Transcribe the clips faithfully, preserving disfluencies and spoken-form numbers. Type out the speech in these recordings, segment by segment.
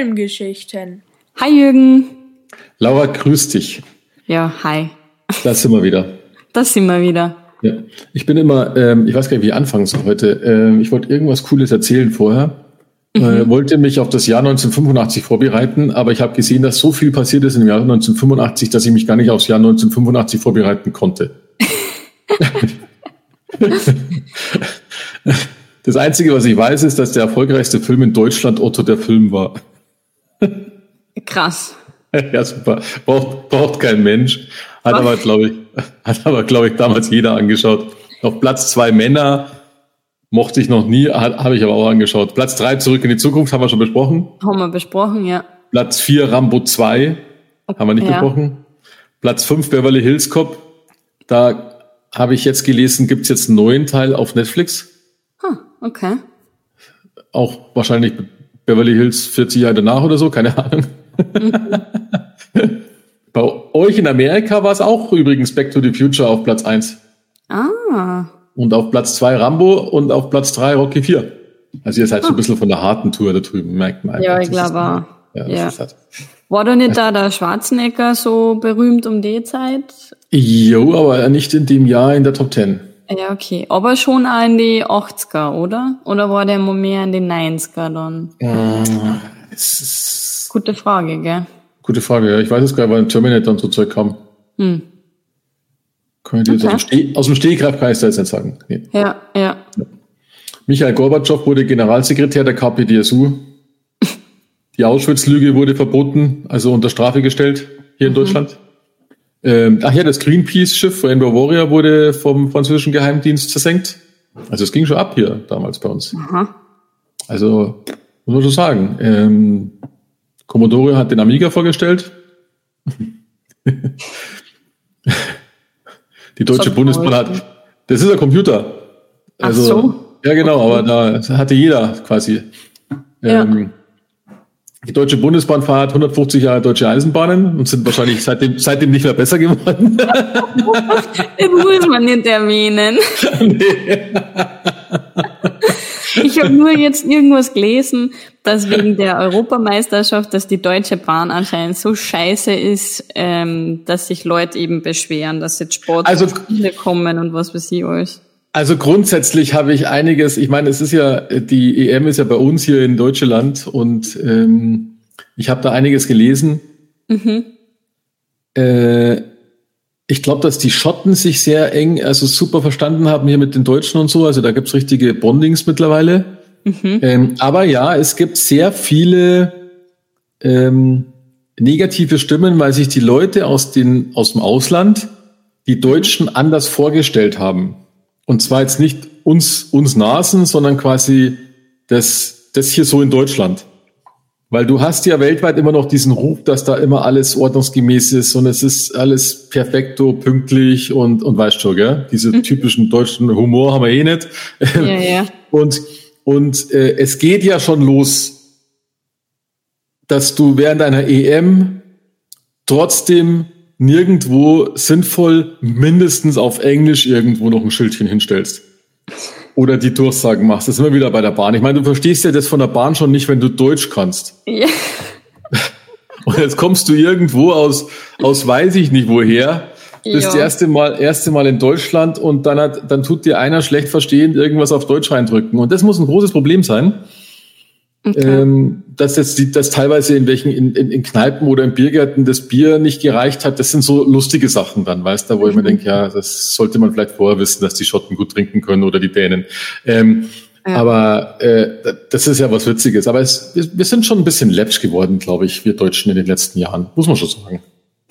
Filmgeschichten. Hi Jürgen. Laura, grüß dich. Ja, hi. Da sind wir wieder. Das sind wir wieder. Ja. Ich bin immer, ähm, ich weiß gar nicht, wie ich anfangen soll heute. Ähm, ich wollte irgendwas Cooles erzählen vorher. Mhm. Äh, wollte mich auf das Jahr neunzehnhundertfünfundachtzig vorbereiten, aber ich habe gesehen, dass so viel passiert ist im Jahr neunzehnhundertfünfundachtzig, dass ich mich gar nicht aufs Jahr neunzehnhundertfünfundachtzig vorbereiten konnte. Das Einzige, was ich weiß, ist, dass der erfolgreichste Film in Deutschland Otto der Film war. Krass. Ja, super. Braucht, braucht kein Mensch. Hat aber, glaube ich, hat aber, glaube ich, damals jeder angeschaut. Auf Platz zwei Männer mochte ich noch nie, habe ich aber auch angeschaut. Platz drei Zurück in die Zukunft haben wir schon besprochen. Haben wir besprochen, ja. Platz vier Rambo zwei haben wir nicht ja. besprochen. Platz fünf Beverly Hills Cop. Da habe ich jetzt gelesen, gibt es jetzt einen neuen Teil auf Netflix. Hm, okay. Auch wahrscheinlich Beverly Hills vierzig Jahre danach oder so, keine Ahnung. Mhm. Bei euch in Amerika war es auch übrigens Back to the Future auf Platz eins. Ah. Und auf Platz zwei Rambo und auf Platz drei Rocky vier. Also ihr seid so ein bisschen von der harten Tour da drüben, merkt man. Ja, ich glaube auch. Ja, ja. halt war da nicht da der Schwarzenegger so berühmt um die Zeit? Jo, aber nicht in dem Jahr in der Top Ten. Ja, okay. Aber schon auch in die achtziger, oder? Oder war der immer mehr in die neunziger dann? Mm, es ist Gute Frage, gell? Gute Frage, ja. Ich weiß es gar nicht, wann Terminator und so Zeug kam. Hm. Kann ich dir okay. aus, dem Steh, aus dem Stehgreif kann ich da jetzt nicht sagen. Nee. Ja, ja, ja. Michael Gorbatschow wurde Generalsekretär der K P D S U. Die Auschwitz-Lüge wurde verboten, also unter Strafe gestellt hier in mhm. Deutschland. Ähm, ach ja, das Greenpeace-Schiff Rainbow Warrior wurde vom französischen Geheimdienst zersenkt. Also es ging schon ab hier damals bei uns. Aha. Also muss man schon sagen. Ähm, Commodore hat den Amiga vorgestellt. Die Deutsche Bundesbahn hat, das ist ein Computer. Also, ach so. Ja, genau, okay. Aber da hatte jeder quasi. Ja. Ähm, die Deutsche Bundesbahn feiert hundertfünfzig Jahre Deutsche Eisenbahnen und sind wahrscheinlich seitdem, seitdem nicht mehr besser geworden. Das muss man nicht erwähnen. Nee. Ich habe nur jetzt irgendwas gelesen, dass wegen der Europameisterschaft, dass die Deutsche Bahn anscheinend so scheiße ist, ähm, dass sich Leute eben beschweren, dass jetzt Sportspiele also, kommen und was weiß ich alles. Also grundsätzlich habe ich einiges, ich meine, es ist ja, die E M ist ja bei uns hier in Deutschland und ähm, ich habe da einiges gelesen. Mhm. Äh, ich glaube, dass die Schotten sich sehr eng, also super verstanden haben hier mit den Deutschen und so, also da gibt's richtige Bondings mittlerweile. Mhm. Ähm, aber ja, es gibt sehr viele ähm, negative Stimmen, weil sich die Leute aus, den, aus dem Ausland die Deutschen anders vorgestellt haben. Und zwar jetzt nicht uns, uns Nasen, sondern quasi das, das hier so in Deutschland. Weil du hast ja weltweit immer noch diesen Ruf, dass da immer alles ordnungsgemäß ist und es ist alles perfekto, pünktlich und, und weißt schon, gell? Diese mhm. typischen deutschen Humor haben wir eh nicht. Ja, ja. Und, und äh, es geht ja schon los, dass du während einer E M trotzdem nirgendwo sinnvoll mindestens auf Englisch irgendwo noch ein Schildchen hinstellst. Oder die Durchsagen machst. Das ist immer wieder bei der Bahn. Ich meine, du verstehst ja das von der Bahn schon nicht, wenn du Deutsch kannst. Ja. Und jetzt kommst du irgendwo aus, aus weiß ich nicht woher, bist das erste Mal, erste Mal in Deutschland und dann hat, dann tut dir einer schlecht verstehend irgendwas auf Deutsch reindrücken. Und das muss ein großes Problem sein. Okay. Ähm, dass jetzt die, dass teilweise in welchen in, in, in Kneipen oder in Biergärten das Bier nicht gereicht hat, das sind so lustige Sachen dann, weißt du, wo mhm. ich mir denke, ja, das sollte man vielleicht vorher wissen, dass die Schotten gut trinken können oder die Dänen. Ähm, ja. Aber äh, das ist ja was Witziges. Aber es, wir, wir sind schon ein bisschen läppsch geworden, glaube ich, wir Deutschen in den letzten Jahren, muss man schon sagen.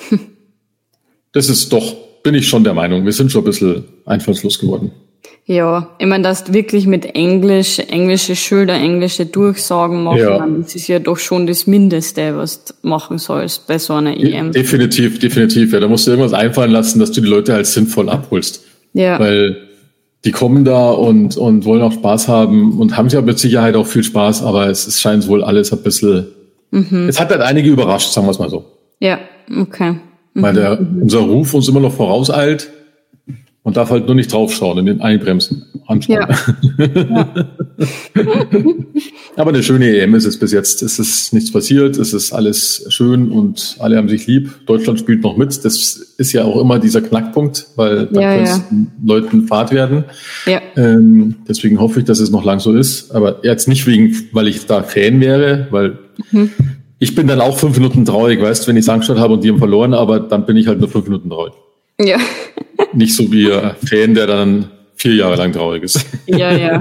Das ist doch, bin ich schon der Meinung, wir sind schon ein bisschen einfallslos geworden. Ja, ich meine, dass du wirklich mit Englisch, englische Schilder, englische Durchsagen machen, ja. Das ist ja doch schon das Mindeste, was du machen sollst bei so einer E M. Definitiv, definitiv. Ja, da musst du irgendwas einfallen lassen, dass du die Leute halt sinnvoll abholst. Ja. Weil die kommen da und, und wollen auch Spaß haben und haben ja mit Sicherheit auch viel Spaß, aber es, es scheint wohl alles ein bisschen, mhm. es hat halt einige überrascht, sagen wir es mal so. Ja, okay. Mhm. Weil der, unser Ruf uns immer noch vorauseilt. Man darf halt nur nicht draufschauen und den einbremsen. Anschauen. Ja. Ja. Aber eine schöne E M ist es bis jetzt. Es ist nichts passiert, es ist alles schön und alle haben sich lieb. Deutschland spielt noch mit. Das ist ja auch immer dieser Knackpunkt, weil da ja, könnte es ja. Leuten Fahrt werden. Ja. Ähm, deswegen hoffe ich, dass es noch lang so ist. Aber jetzt nicht wegen, weil ich da Fan wäre, weil mhm. ich bin dann auch fünf Minuten traurig, weißt du, wenn ich Sangstadt habe und die haben verloren, aber dann bin ich halt nur fünf Minuten traurig. Ja. Nicht so wie ein Fan, der dann vier Jahre lang traurig ist. Ja, ja.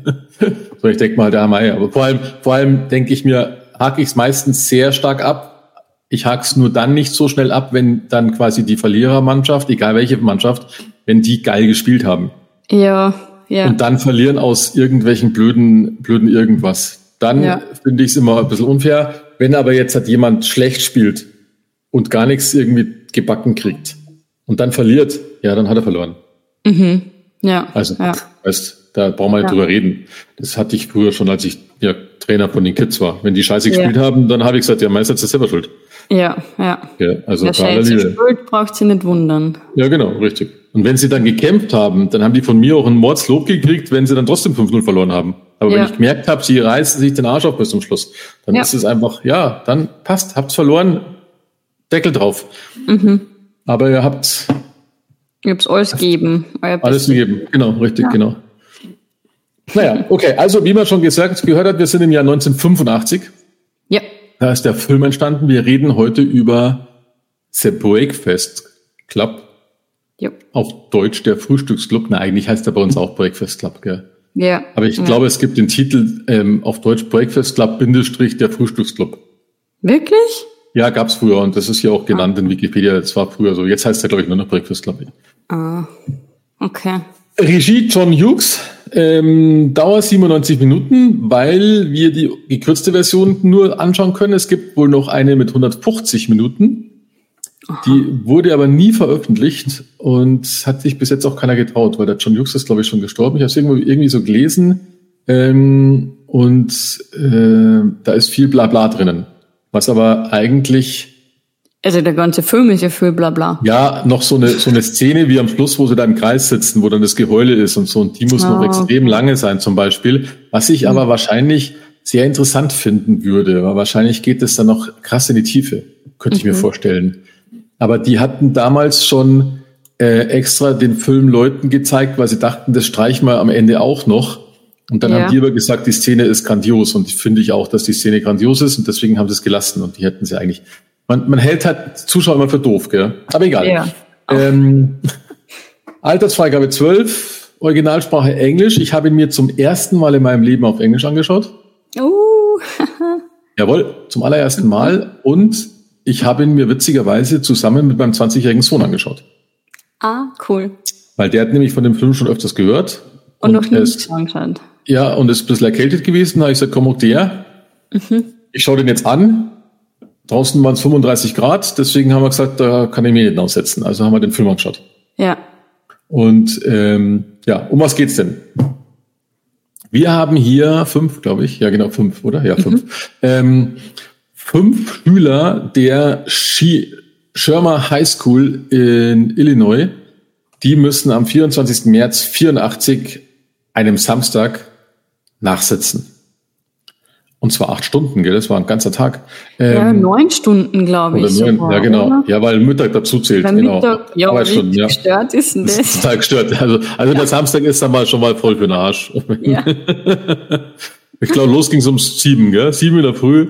So, ich denke mal, der Meier. Aber vor allem, vor allem denke ich mir, hake ich es meistens sehr stark ab. Ich hake es nur dann nicht so schnell ab, wenn dann quasi die Verlierermannschaft, egal welche Mannschaft, wenn die geil gespielt haben. Ja, ja. Und dann verlieren aus irgendwelchen blöden, blöden irgendwas. Dann ja. finde ich es immer ein bisschen unfair. Wenn aber jetzt halt jemand schlecht spielt und gar nichts irgendwie gebacken kriegt und dann verliert, ja, dann hat er verloren. Mhm. Ja. Also, ja. weißt, da brauchen wir nicht ja. drüber reden. Das hatte ich früher schon, als ich ja, Trainer von den Kids war. Wenn die Scheiße gespielt ja. haben, dann habe ich gesagt, ja, meistens ist selber schuld. Ja, ja. ja also der Scheiße schuld braucht sie nicht wundern. Ja, genau, richtig. Und wenn sie dann gekämpft haben, dann haben die von mir auch ein Mordslob gekriegt, wenn sie dann trotzdem fünf null verloren haben. Aber ja. wenn ich gemerkt habe, sie reißen sich den Arsch auf bis zum Schluss, dann ja. ist es einfach, ja, dann passt, habt's verloren, Deckel drauf. Mhm. Aber ihr habt... Ihr habt's alles gegeben. Alles gegeben, genau, richtig, ja. genau. Naja, okay, also wie man schon gesagt, gehört hat, wir sind im Jahr neunzehnhundertfünfundachtzig. Ja. Da ist der Film entstanden. Wir reden heute über The Breakfast Club. Ja. Auf Deutsch der Frühstücksclub. Na, eigentlich heißt er bei uns auch Breakfast Club, gell? Ja. Aber ich ja. glaube, es gibt den Titel ähm, auf Deutsch Breakfast Club Bindestrich der Frühstücksclub. Wirklich? Ja, gab's früher und das ist hier auch genannt ah. in Wikipedia. Das war früher so. Jetzt heißt er, glaube ich, nur noch Breakfast Club. Ah, okay. Regie John Hughes, ähm, Dauer siebenundneunzig Minuten, weil wir die gekürzte Version nur anschauen können. Es gibt wohl noch eine mit hundertfünfzig Minuten. Aha. Die wurde aber nie veröffentlicht und hat sich bis jetzt auch keiner getraut, weil der John Hughes ist, glaube ich, schon gestorben. Ich habe es irgendwie, irgendwie so gelesen ähm, und äh, da ist viel Blabla drinnen. Was aber eigentlich... Also der ganze Film ist ja viel Blabla. Ja, noch so eine so eine Szene wie am Schluss, wo sie da im Kreis sitzen, wo dann das Geheule ist und so. Und die muss oh, noch extrem okay. lange sein zum Beispiel. Was ich mhm. aber wahrscheinlich sehr interessant finden würde. Weil wahrscheinlich geht es dann noch krass in die Tiefe, könnte ich mhm. mir vorstellen. Aber die hatten damals schon äh, extra den Film Leuten gezeigt, weil sie dachten, das streichen wir am Ende auch noch. Und dann ja. haben die aber gesagt, die Szene ist grandios. Und finde ich auch, dass die Szene grandios ist. Und deswegen haben sie es gelassen. Und die hätten sie eigentlich... Man, man hält halt Zuschauer immer für doof, gell? Aber egal. Ja. Ähm, Altersfreigabe zwölf, Originalsprache Englisch. Ich habe ihn mir zum ersten Mal in meinem Leben auf Englisch angeschaut. Uh. Jawohl, zum allerersten Mal. Und ich habe ihn mir witzigerweise zusammen mit meinem zwanzigjährigen Sohn angeschaut. Ah, cool. Weil der hat nämlich von dem Film schon öfters gehört. Und, und noch nie angeschaut. Ja, und ist ein bisschen erkältet gewesen. Da habe ich gesagt, komm, auch der. Mhm. Ich schaue den jetzt an. Draußen waren es fünfunddreißig Grad, deswegen haben wir gesagt, da kann ich mich nicht aussetzen. Also haben wir den Film angeschaut. Ja. Und ähm, ja, um was geht's denn? Wir haben hier fünf, glaube ich. Ja, genau, fünf, oder? Ja, fünf. Mhm. Ähm, fünf Schüler der Schirmer High School in Illinois, die müssen am vierundzwanzigsten März vierundachtzig, einem Samstag, nachsitzen. Und zwar acht Stunden, gell? Das war ein ganzer Tag. Ähm, ja, neun Stunden, glaube ich. Neun, sogar, ja, genau. Oder? Ja, weil Mittag dazu zählt. Weil genau. Mittag, ja, aber wie ja. gestört ist denn das? Das ist total gestört. Also, also ja. der Samstag ist dann mal schon mal voll für den Arsch. Ja. Ich glaube, los ging es um sieben, gell? Sieben in der Früh.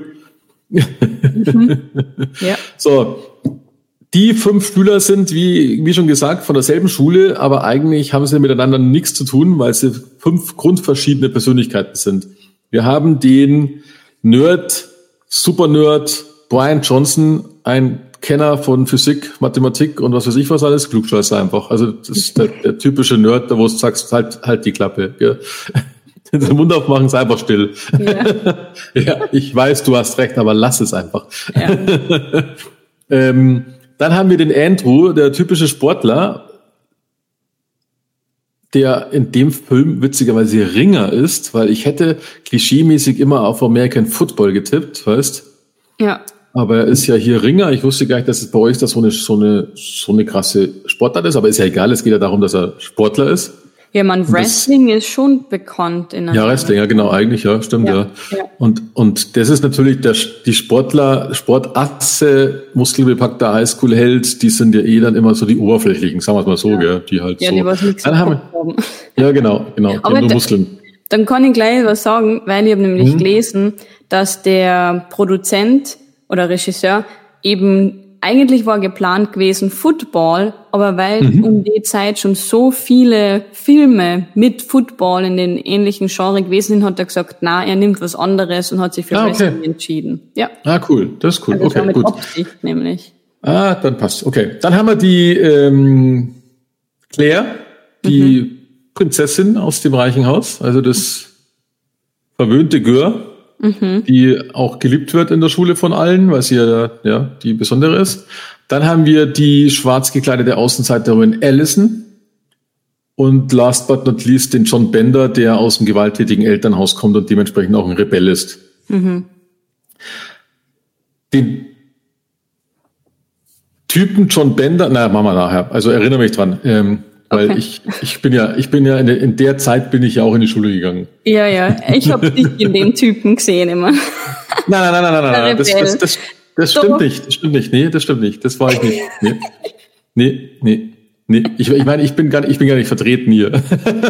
Mhm. Ja. So. Die fünf Schüler sind, wie, wie schon gesagt, von derselben Schule, aber eigentlich haben sie miteinander nichts zu tun, weil sie fünf grundverschiedene Persönlichkeiten sind. Wir haben den Nerd, Super-Nerd Brian Johnson, ein Kenner von Physik, Mathematik und was weiß ich was alles, Klugscheißer einfach. Also das ist der, der typische Nerd, da wo du sagst, halt, halt die Klappe. Gell? Den Mund aufmachen, ist einfach still. Ja. Ja, ich weiß, du hast recht, aber lass es einfach. Ja. ähm, dann haben wir den Andrew, der typische Sportler, der in dem Film witzigerweise Ringer ist, weil ich hätte klischeemäßig immer auf American Football getippt, weißt? Ja. Aber er ist ja hier Ringer. Ich wusste gar nicht, dass es bei euch das so eine, so eine, so eine krasse Sportart ist. Aber ist ja egal. Es geht ja darum, dass er Sportler ist. Ja, man, Wrestling das, ist schon bekannt. In der ja, Wrestling, ja, genau, eigentlich, ja, stimmt, ja. ja. ja. Und, und das ist natürlich, der, die Sportler, Sportasse, muskelbepackter Highschool-Held, die sind ja eh dann immer so die oberflächlichen, sagen wir es mal so, ja. gell, die halt ja, so. Die was nichts dann haben, haben. Ja, genau, genau, die haben nur Muskeln. Dann kann ich gleich was sagen, weil ich habe nämlich hm. gelesen, dass der Produzent oder Regisseur eben eigentlich war geplant gewesen Football, aber weil mhm. um die Zeit schon so viele Filme mit Football in den ähnlichen Genre gewesen sind, hat er gesagt, na, er nimmt was anderes und hat sich für ah, Wrestling okay. entschieden. Ja. Ah, cool, das ist cool. Also okay, das war mit gut. Absicht nämlich. Ah, dann passt. Okay, dann haben wir die ähm, Claire, die mhm. Prinzessin aus dem reichen Haus, also das verwöhnte Gör. Mhm. Die auch geliebt wird in der Schule von allen, weil sie ja, ja die Besondere ist. Dann haben wir die schwarz gekleidete Außenseiterin Allison und last but not least den John Bender, der aus dem gewalttätigen Elternhaus kommt und dementsprechend auch ein Rebell ist. Mhm. Den Typen John Bender, na, machen wir nachher, also erinnere mich dran, ähm, weil okay. ich ich bin ja ich bin ja in der, in der Zeit bin ich ja auch in die Schule gegangen. Ja, ja, ich habe dich in den Typen gesehen immer. Nein, nein, nein, nein, nein, nein. Das, das, das, das stimmt nicht, das stimmt nicht. Nee, das stimmt nicht. Das war ich nicht. Nee, nee, nee. nee. Ich, ich meine, ich bin gar nicht, ich bin gar nicht vertreten hier.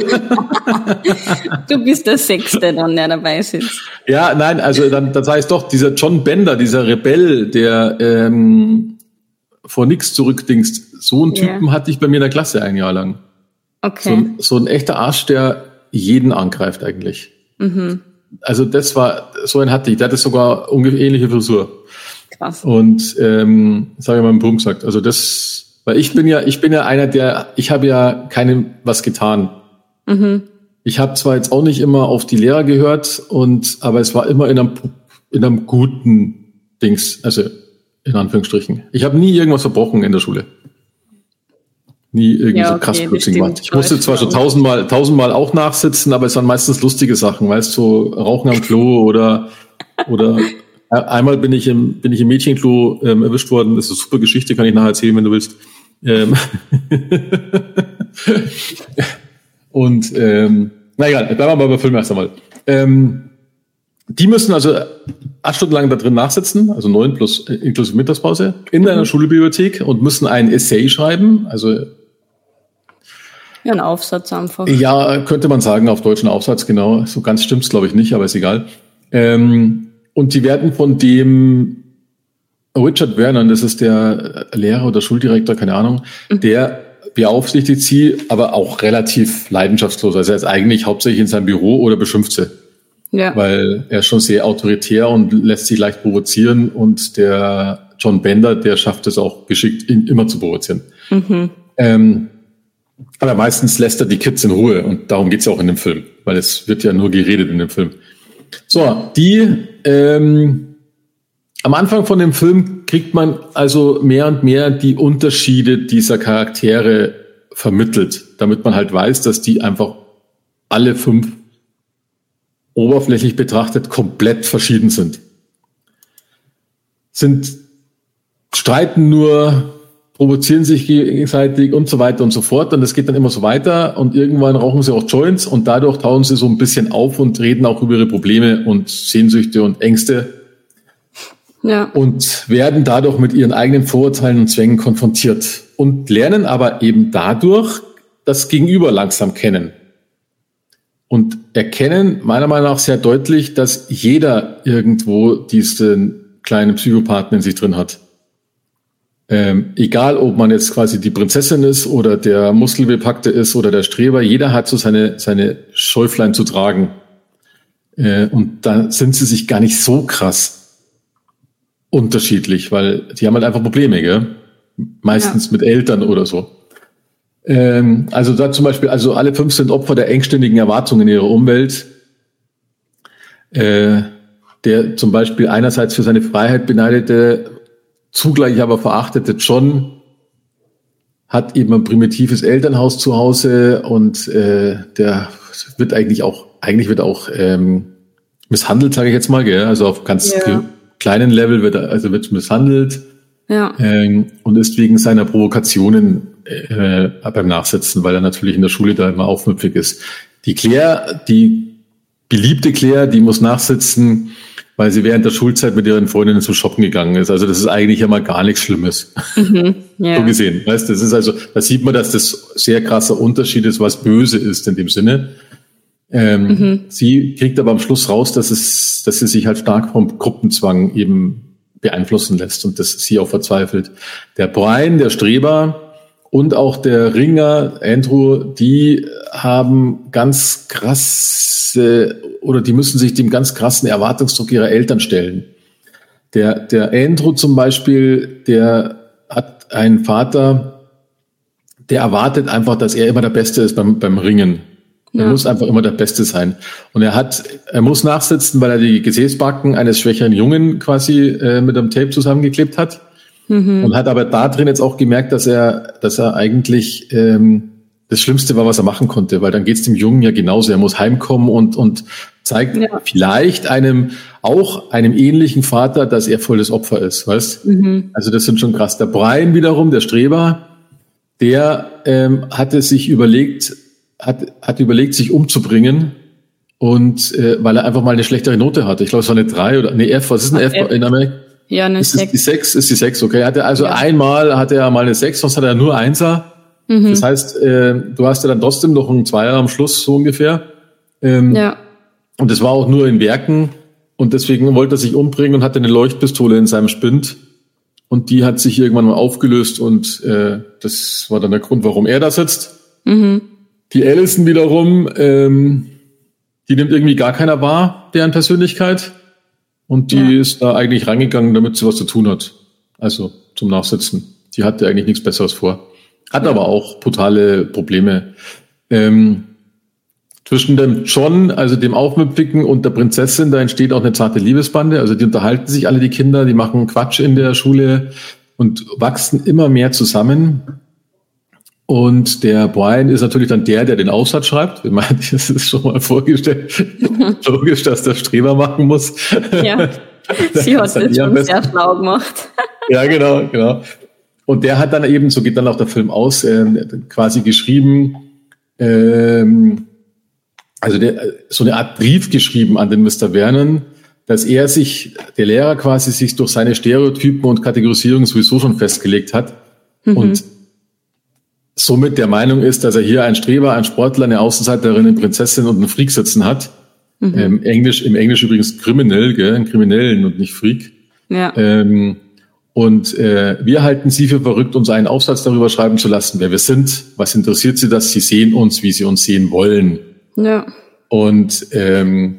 Du bist der Sechste dann, der dabei sitzt. Ja, nein, also dann, das heißt doch, dieser John Bender, dieser Rebell, der ähm, vor nichts zurückdingst, so einen Typen yeah. hatte ich bei mir in der Klasse ein Jahr lang. Okay. So ein, so ein echter Arsch, der jeden angreift eigentlich. Mhm. Also das war, so einen hatte ich. Der hatte sogar ungefähr ähnliche Frisur. Krass. Und ähm, das habe ich meinem Bruder gesagt. Also das, weil ich bin ja, ich bin ja einer, der, ich habe ja keinem was getan. Mhm. Ich habe zwar jetzt auch nicht immer auf die Lehrer gehört, und aber es war immer in einem, in einem guten Dings, also in Anführungsstrichen. Ich habe nie irgendwas verbrochen in der Schule. Nie irgendwie ja, so krass okay, Blödsinn gemacht. Ich musste zwar schon tausendmal, tausendmal auch nachsitzen, aber es waren meistens lustige Sachen, weißt du, so Rauchen am Klo oder, oder einmal bin ich im, bin ich im Mädchenklo ähm, erwischt worden. Das ist eine super Geschichte, kann ich nachher erzählen, wenn du willst. Ähm Und, ähm, na egal, bleiben wir mal bei Film erst einmal. Ähm, die müssen also acht Stunden lang da drin nachsitzen, also neun plus äh, inklusive Mittagspause, in mhm. einer Schulbibliothek und müssen ein Essay schreiben, also ja, ein Aufsatz einfach. Ja, könnte man sagen, auf deutschen Aufsatz, genau. So ganz stimmt's, glaube ich, nicht, aber ist egal. Ähm, und die werden von dem Richard Vernon, das ist der Lehrer oder Schuldirektor, keine Ahnung, mhm. der beaufsichtigt sie, aber auch relativ leidenschaftslos. Also er ist eigentlich hauptsächlich in seinem Büro oder beschimpft sie. Ja. Weil er ist schon sehr autoritär und lässt sich leicht provozieren, und der John Bender, der schafft es auch geschickt, ihn immer zu provozieren. Mhm. Ähm, aber meistens lässt er die Kids in Ruhe, und darum geht's ja auch in dem Film, weil es wird ja nur geredet in dem Film. So, die ähm, am Anfang von dem Film kriegt man also mehr und mehr die Unterschiede dieser Charaktere vermittelt, damit man halt weiß, dass die einfach alle fünf oberflächlich betrachtet komplett verschieden sind. Sind, streiten nur, provozieren sich gegenseitig und so weiter und so fort. Und es geht dann immer so weiter, und irgendwann rauchen sie auch Joints, und dadurch tauen sie so ein bisschen auf und reden auch über ihre Probleme und Sehnsüchte und Ängste. Ja. Und werden dadurch mit ihren eigenen Vorurteilen und Zwängen konfrontiert und lernen aber eben dadurch das Gegenüber langsam kennen. Und erkennen meiner Meinung nach sehr deutlich, dass jeder irgendwo diesen kleinen Psychopathen in sich drin hat. Ähm, egal, ob man jetzt quasi die Prinzessin ist oder der Muskelbepackte ist oder der Streber, jeder hat so seine, seine Schäuflein zu tragen. Äh, und da sind sie sich gar nicht so krass unterschiedlich, weil die haben halt einfach Probleme, gell? Meistens ja. mit Eltern oder so. Ähm, also da zum Beispiel, also alle fünf sind Opfer der engständigen Erwartungen in ihrer Umwelt. Äh, der zum Beispiel einerseits für seine Freiheit beneidete, zugleich aber verachtete John hat eben ein primitives Elternhaus zu Hause, und äh, der wird eigentlich auch, eigentlich wird auch ähm, misshandelt, sage ich jetzt mal, gell? Also auf ganz ja. kleinen Level wird er, also wird misshandelt. Ja. Ähm, und ist wegen seiner Provokationen äh, beim Nachsitzen, weil er natürlich in der Schule da immer aufmüpfig ist. Die Claire, die beliebte Claire, die muss nachsitzen, weil sie während der Schulzeit mit ihren Freundinnen zum Shoppen gegangen ist. Also das ist eigentlich ja mal gar nichts Schlimmes. Mhm, yeah. So gesehen. Weißt, das ist also, da sieht man, dass das sehr krasser Unterschied ist, was böse ist in dem Sinne. Ähm, mhm. Sie kriegt aber am Schluss raus, dass es, dass sie sich halt stark vom Gruppenzwang eben beeinflussen lässt und dass sie auch verzweifelt. Der Brian, der Streber und auch der Ringer, Andrew, die haben ganz krasse oder die müssen sich dem ganz krassen Erwartungsdruck ihrer Eltern stellen. Der, der Andrew zum Beispiel, der hat einen Vater, der erwartet einfach, dass er immer der Beste ist beim, beim Ringen. Er ja. muss einfach immer der Beste sein. Und er hat, er muss nachsitzen, weil er die Gesäßbacken eines schwächeren Jungen quasi äh, mit einem Tape zusammengeklebt hat. Mhm. Und hat aber da drin jetzt auch gemerkt, dass er, dass er eigentlich ähm, das Schlimmste war, was er machen konnte, weil dann geht's dem Jungen ja genauso. Er muss heimkommen und und zeigt ja. vielleicht einem auch einem ähnlichen Vater, dass er volles Opfer ist, weißt? Mhm. Also das sind schon krass. Der Brian wiederum, der Streber, der ähm, hatte sich überlegt, hat hat überlegt, sich umzubringen und äh, weil er einfach mal eine schlechtere Note hatte. Ich glaube, es war eine drei oder eine F. Was ist eine F, F in Amerika? Ja, eine ist sechs. Die sechs ist die sechs, okay. Er hatte also ja. einmal hatte er mal eine sechs, sonst hat er nur Einser. Mhm. Das heißt, äh, du hast ja dann trotzdem noch einen Zweier am Schluss, so ungefähr. Ähm, ja. Und das war auch nur in Werken. Und deswegen wollte er sich umbringen und hatte eine Leuchtpistole in seinem Spind. Und die hat sich irgendwann mal aufgelöst. Und äh, das war dann der Grund, warum er da sitzt. Mhm. Die Allison wiederum, ähm, die nimmt irgendwie gar keiner wahr, deren Persönlichkeit. Und die ja. ist da eigentlich reingegangen, damit sie was zu tun hat. Also zum Nachsitzen. Die hatte eigentlich nichts Besseres vor. Hat ja. aber auch brutale Probleme. Ähm, zwischen dem John, also dem Aufmüpfigen, und der Prinzessin, da entsteht auch eine zarte Liebesbande. Also die unterhalten sich alle, die Kinder, die machen Quatsch in der Schule und wachsen immer mehr zusammen. Und der Brian ist natürlich dann der, der den Aufsatz schreibt. Ich meine, das ist schon mal vorgestellt. Logisch, dass der Streber machen muss. Ja, sie hat das schon sehr schlau gemacht. Ja, genau, genau. Und der hat dann eben, so geht dann auch der Film aus, äh, quasi geschrieben, ähm, also der, so eine Art Brief geschrieben an den Mister Vernon, dass er sich, der Lehrer quasi sich durch seine Stereotypen und Kategorisierung sowieso schon festgelegt hat. Mhm. Und somit der Meinung ist, dass er hier einen Streber, einen Sportler, eine Außenseiterin, eine Prinzessin und einen Freak sitzen hat. Mhm. Ähm, Englisch, im Englisch übrigens kriminell, gell? Einen Kriminellen und nicht Freak. Ja. Ähm, und äh, wir halten Sie für verrückt, uns einen Aufsatz darüber schreiben zu lassen, wer wir sind. Was interessiert Sie das? Sie sehen uns, wie Sie uns sehen wollen. Ja. Und ähm,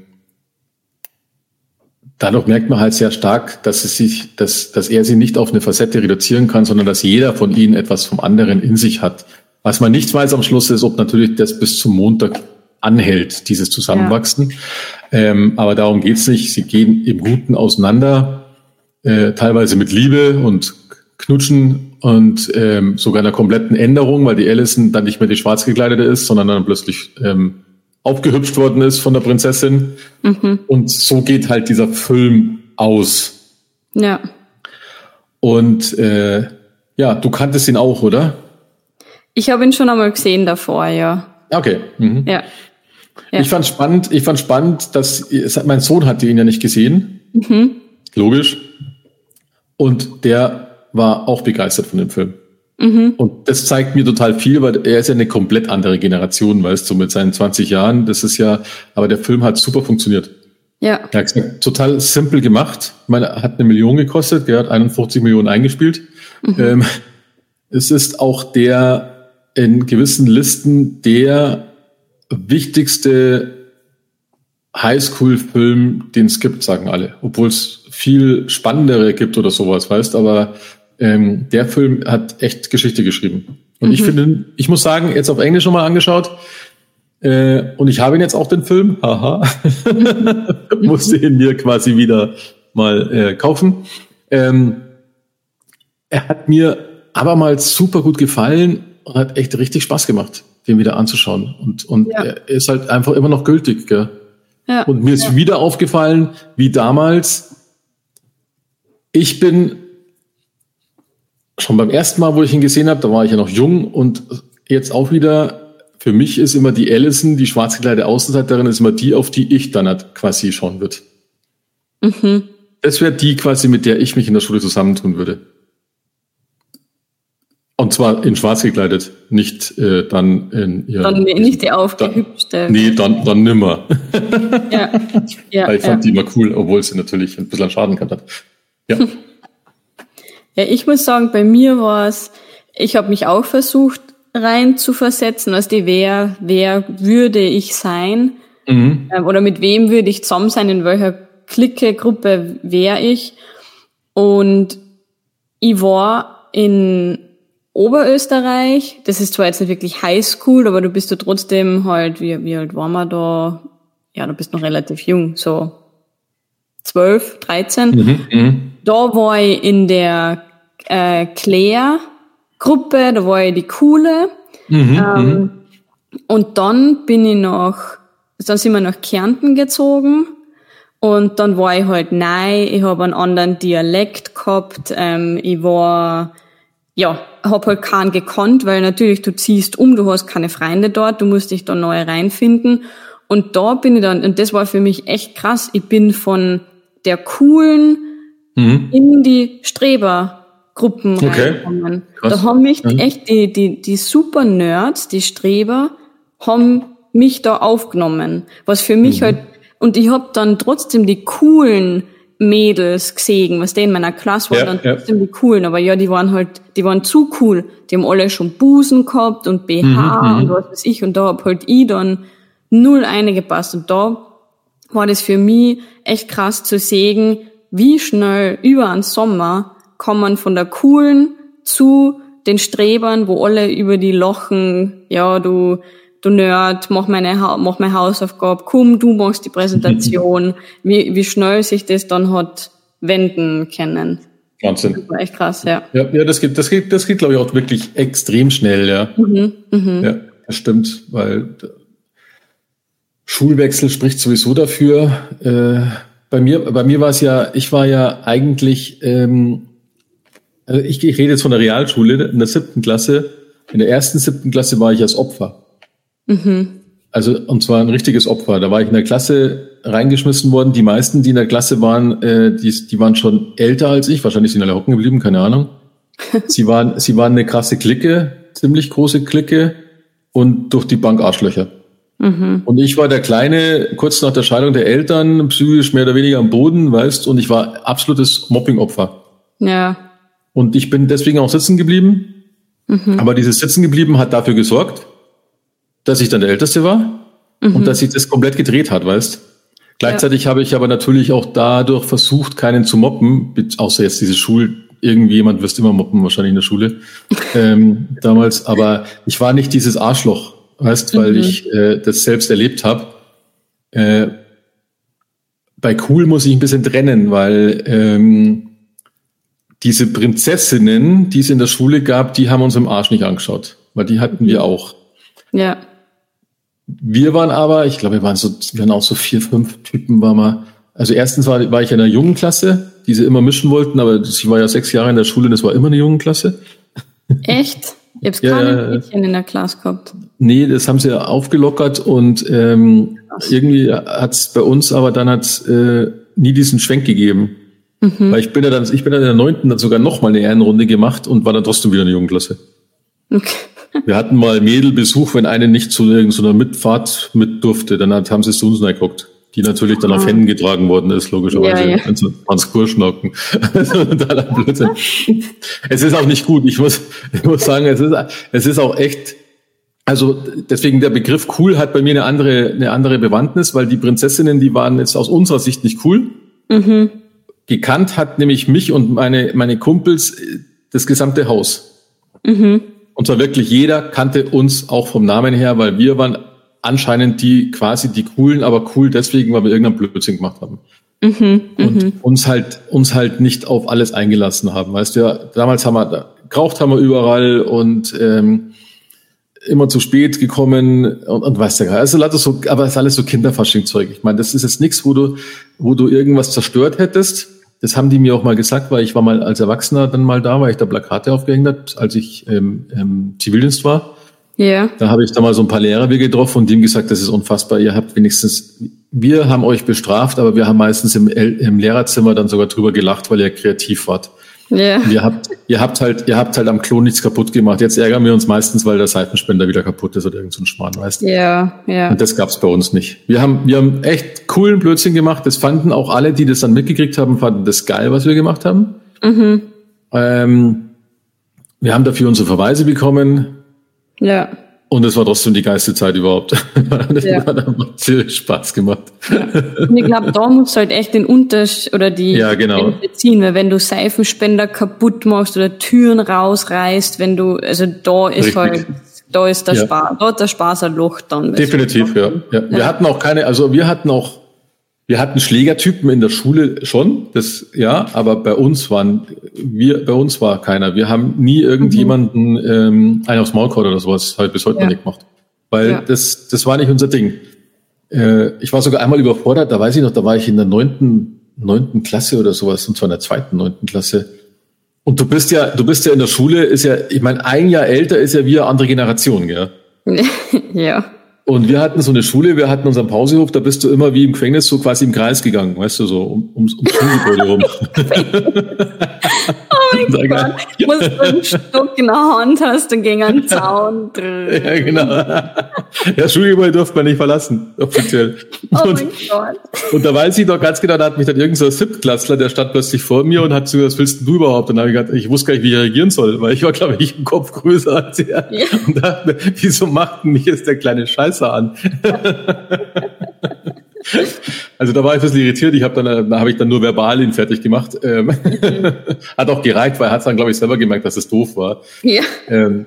dadurch merkt man halt sehr stark, dass es sich, dass, dass er sie nicht auf eine Facette reduzieren kann, sondern dass jeder von ihnen etwas vom anderen in sich hat. Was man nicht weiß am Schluss ist, ob natürlich das bis zum Montag anhält, dieses Zusammenwachsen. Ja. Ähm, aber darum geht's nicht. Sie gehen im Guten auseinander, äh, teilweise mit Liebe und Knutschen und ähm, sogar einer kompletten Änderung, weil die Allison dann nicht mehr die schwarz gekleidete ist, sondern dann plötzlich ähm, aufgehübscht worden ist von der Prinzessin. Mhm. Und so geht halt dieser Film aus. Ja. Und äh, ja, du kanntest ihn auch, oder? Ich habe ihn schon einmal gesehen davor, ja. Okay. Mhm. Ja. ja. Ich fand spannend, ich fand spannend, dass mein Sohn hatte ihn ja nicht gesehen. Mhm. Logisch. Und der war auch begeistert von dem Film. Mhm. Und das zeigt mir total viel, weil er ist ja eine komplett andere Generation, weißt du, mit seinen zwanzig Jahren. Das ist ja, aber der Film hat super funktioniert. Ja. Er hat gesagt, total simpel gemacht. Ich meine, er hat eine Million gekostet, der hat einundfünfzig Millionen eingespielt. Mhm. Ähm, es ist auch der in gewissen Listen der wichtigste Highschool-Film, den es gibt, sagen alle. Obwohl es viel spannendere gibt oder sowas, weißt, aber Ähm, der Film hat echt Geschichte geschrieben. Und mhm. ich finde, ich muss sagen, jetzt auf Englisch nochmal angeschaut, äh, und ich habe ihn jetzt auch, den Film, haha, mhm. musste ihn mir quasi wieder mal äh, kaufen. Ähm, er hat mir abermals super gut gefallen und hat echt richtig Spaß gemacht, den wieder anzuschauen. Und, und ja. er ist halt einfach immer noch gültig, gell? Ja. Und mir ist ja. wieder aufgefallen, wie damals Ich bin schon beim ersten Mal, wo ich ihn gesehen habe, da war ich ja noch jung und jetzt auch wieder, für mich ist immer die Allison, die schwarz gekleidete Außenseiterin, ist immer die, auf die ich dann halt quasi schauen würde. Mhm. Das wäre die quasi, mit der ich mich in der Schule zusammentun würde. Und zwar in schwarz gekleidet, nicht äh, dann in ihr... Dann nicht die aufgehübschte. Nee, dann, dann nimmer. Ja. Ja, Weil ich fand ja. die immer cool, obwohl sie natürlich ein bisschen Schaden gehabt hat. Ja. Ja, ich muss sagen, bei mir war es, ich habe mich auch versucht rein zu versetzen, also die wer, wer würde ich sein, mhm. ähm, oder mit wem würde ich zusammen sein, in welcher Clique, Gruppe wäre ich. Und ich war in Oberösterreich, das ist zwar jetzt nicht wirklich Highschool, aber du bist ja trotzdem halt, wie, wie alt waren wir da? Ja, du bist noch relativ jung, so zwölf, dreizehn. Mhm, mh. Da war ich in der äh, Claire-Gruppe, da war ich die Coole. Mhm, ähm, und dann bin ich nach, dann sind wir nach Kärnten gezogen. Und dann war ich halt neu, ich habe einen anderen Dialekt gehabt, ähm, ich war, ja, hab halt keinen gekannt, weil natürlich du ziehst um, du hast keine Freunde dort, du musst dich da neu reinfinden. Und da bin ich dann, und das war für mich echt krass, ich bin von der coolen mhm. in die Strebergruppen okay. reingekommen. Krass. Da haben mich mhm. echt die, die, die super Nerds, die Streber, haben mich da aufgenommen. Was für mich mhm. halt, und ich hab dann trotzdem die coolen Mädels gesehen, was die in meiner Klasse waren, ja, dann trotzdem ja. die coolen, aber ja, die waren halt, die waren zu cool. Die haben alle schon Busen gehabt und B H mhm, und was weiß ich, und da hab halt ich dann null eingepasst. Und da war das für mich echt krass zu sehen, wie schnell über einen Sommer kann man von der coolen zu den Strebern, wo alle über die lachen, ja, du, du Nerd, mach meine, mach meine Hausaufgabe, komm, du machst die Präsentation, wie, wie schnell sich das dann hat wenden können. Wahnsinn. Das war echt krass, ja. Ja, ja, das geht, das geht, das geht, glaube ich, auch wirklich extrem schnell, ja. Mhm, mh. Ja, das stimmt, weil Schulwechsel spricht sowieso dafür. Äh, bei mir, bei mir war es ja, ich war ja eigentlich, ähm, also ich, ich rede jetzt von der Realschule, in der siebten Klasse. In der ersten siebten Klasse war ich als Opfer. Mhm. Also, und zwar ein richtiges Opfer. Da war ich in der Klasse reingeschmissen worden. Die meisten, die in der Klasse waren, äh, die, die waren schon älter als ich. Wahrscheinlich sind alle hocken geblieben, keine Ahnung. sie waren, sie waren eine krasse Clique, ziemlich große Clique und durch die Bank Arschlöcher. Mhm. Und ich war der Kleine, kurz nach der Scheidung der Eltern, psychisch mehr oder weniger am Boden, weißt, und ich war absolutes Mobbing-Opfer. Ja. Und ich bin deswegen auch sitzen geblieben. Mhm. Aber dieses Sitzen geblieben hat dafür gesorgt, dass ich dann der Älteste war mhm. und dass sich das komplett gedreht hat, weißt. Gleichzeitig ja. habe ich aber natürlich auch dadurch versucht, keinen zu mobben, außer jetzt diese Schul, irgendwie jemand wirst immer mobben, wahrscheinlich in der Schule, ähm, damals. Aber ich war nicht dieses Arschloch, weißt, weil mhm. ich äh, das selbst erlebt habe. Äh, bei cool muss ich ein bisschen trennen, weil ähm, diese Prinzessinnen, die es in der Schule gab, die haben uns im Arsch nicht angeschaut, weil die hatten wir auch. Ja. Wir waren aber, ich glaube, wir waren so, wir waren auch so vier, fünf Typen, waren wir. Also erstens war, war ich in einer jungen Klasse, die sie immer mischen wollten, aber ich war ja sechs Jahre in der Schule und das war immer eine junge Klasse. Echt? Ihr habt keine ja, Mädchen in der Klasse gehabt? Nee, das haben sie ja aufgelockert und ähm, irgendwie hat's bei uns aber dann hat äh, nie diesen Schwenk gegeben. Mhm. Weil ich bin ja dann, ich bin dann in der neunten dann sogar noch mal eine Ehrenrunde gemacht und war dann trotzdem wieder eine Jugendklasse. Okay. Wir hatten mal Mädelbesuch, wenn eine nicht zu irgendeiner Mitfahrt mit durfte, dann hat, haben sie es zu uns reingeguckt, die natürlich dann ah. auf Händen getragen worden ist, logischerweise, ja, ja. Also ans Kurschnacken. Es ist auch nicht gut, ich muss, ich muss sagen, es ist, es ist auch echt, also deswegen der Begriff cool hat bei mir eine andere, eine andere Bewandtnis, weil die Prinzessinnen, die waren jetzt aus unserer Sicht nicht cool. Mhm. Gekannt hat nämlich mich und meine, meine Kumpels das gesamte Haus. Mhm. Und zwar wirklich jeder kannte uns auch vom Namen her, weil wir waren anscheinend die quasi die Coolen, aber cool deswegen, weil wir irgendeinen Blödsinn gemacht haben. Mhm, und m- uns halt uns halt nicht auf alles eingelassen haben. Weißt du, ja, damals haben wir geraucht, haben wir überall und ähm, immer zu spät gekommen und, und weißt du, also so, aber es ist alles so Kinderfasching-Zeug. Ich meine, das ist jetzt nichts, wo du wo du irgendwas zerstört hättest. das haben die mir auch mal gesagt, weil ich war mal als Erwachsener dann mal da, weil ich da Plakate aufgehängt habe, als ich ähm, ähm, Zivildienst war. Ja. Yeah. Da habe ich da mal so ein paar Lehrer wir getroffen und die haben gesagt, das ist unfassbar. Ihr habt wenigstens, wir haben euch bestraft, aber wir haben meistens im, im Lehrerzimmer dann sogar drüber gelacht, weil ihr kreativ wart. Ja. Yeah. Ihr habt, ihr habt halt, ihr habt halt am Klo nichts kaputt gemacht. Jetzt ärgern wir uns meistens, weil der Seifenspender wieder kaputt ist oder irgend so ein Schmarrn, weißt du? Ja, yeah, ja. Yeah. Und das gab's bei uns nicht. Wir haben, wir haben echt coolen Blödsinn gemacht. Das fanden auch alle, die das dann mitgekriegt haben, fanden das geil, was wir gemacht haben. Mhm. Ähm, wir haben dafür unsere Verweise bekommen. Ja. Und es war trotzdem die geilste Zeit überhaupt. Das ja. hat einfach sehr Spaß gemacht. Ja. Und ich glaube, da musst du halt echt den Unterschied oder die ja, genau. ziehen, weil wenn du Seifenspender kaputt machst oder Türen rausreißt, wenn du, also da ist Richtig. halt, da ist der ja. Spaß, da hat der Spaß ein Loch dann. Definitiv, ja. ja. ja. Wir hatten auch keine, also wir hatten auch, wir hatten Schlägertypen in der Schule schon, das, ja, aber bei uns waren, wir, bei uns war keiner. Wir haben nie irgendjemanden, mhm. ähm, einen aufs Maul gehauen oder sowas, halt bis heute ja. noch nicht gemacht. Weil ja. das, das war nicht unser Ding. Äh, ich war sogar einmal überfordert, da weiß ich noch, da war ich in der neunten, neunten Klasse oder sowas, und zwar in der zweiten, neunten Klasse. Und du bist ja, du bist ja in der Schule, ist ja, ich meine, ein Jahr älter ist ja wie eine andere Generation, gell? Ja. Und wir hatten so eine Schule, wir hatten unseren Pausehof, da bist du immer wie im Gefängnis so quasi im Kreis gegangen, weißt du, so um, ums, ums Schulgebäude rum. Oh mein Gott, du musst einen Stock in der Hand hast und gegen einen Zaun drin. Ja, genau. Ja, das Schulgebäude durfte man nicht verlassen, offiziell. Oh und, mein Gott. Und da weiß ich doch ganz genau, da hat mich dann irgend so ein Siebtklässler, der stand plötzlich vor mir und hat gesagt, was willst du überhaupt? Und dann habe ich gedacht, ich wusste gar nicht, wie ich reagieren soll, weil ich war, glaube ich, im Kopf größer als er. Ja. Und dachte, wieso macht mich jetzt der kleine Scheißer an? Also da war ich ein bisschen irritiert. Ich habe dann, da habe ich dann nur verbal ihn fertig gemacht. Ähm, mhm. Hat auch gereicht, weil er hat dann, glaube ich, selber gemerkt, dass es doof war. Ja. Ähm,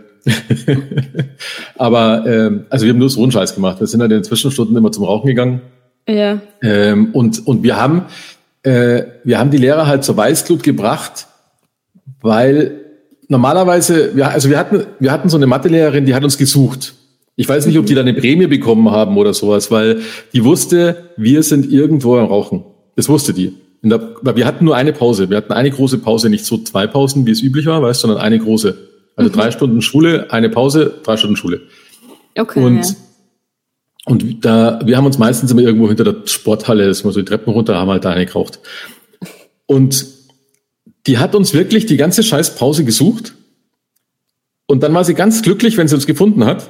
aber ähm, also wir haben nur so einen Scheiß gemacht. Wir sind dann in den Zwischenstunden immer zum Rauchen gegangen. Ja. Ähm, und und wir haben äh, wir haben die Lehrer halt zur Weißglut gebracht, weil normalerweise wir also wir hatten wir hatten so eine Mathelehrerin, die hat uns gesucht. Ich weiß nicht, ob die da eine Prämie bekommen haben oder sowas, weil die wusste, wir sind irgendwo am Rauchen. Das wusste die. In der, wir hatten nur eine Pause. Wir hatten eine große Pause, nicht so zwei Pausen, wie es üblich war, weißt, sondern eine große. Also mhm. drei Stunden Schule, eine Pause, drei Stunden Schule. Okay. Und, ja. und da, wir haben uns meistens immer irgendwo hinter der Sporthalle, das ist mal so die Treppen runter, haben halt da eine geraucht. Und die hat uns wirklich die ganze scheiß Pause gesucht. Und dann war sie ganz glücklich, wenn sie uns gefunden hat.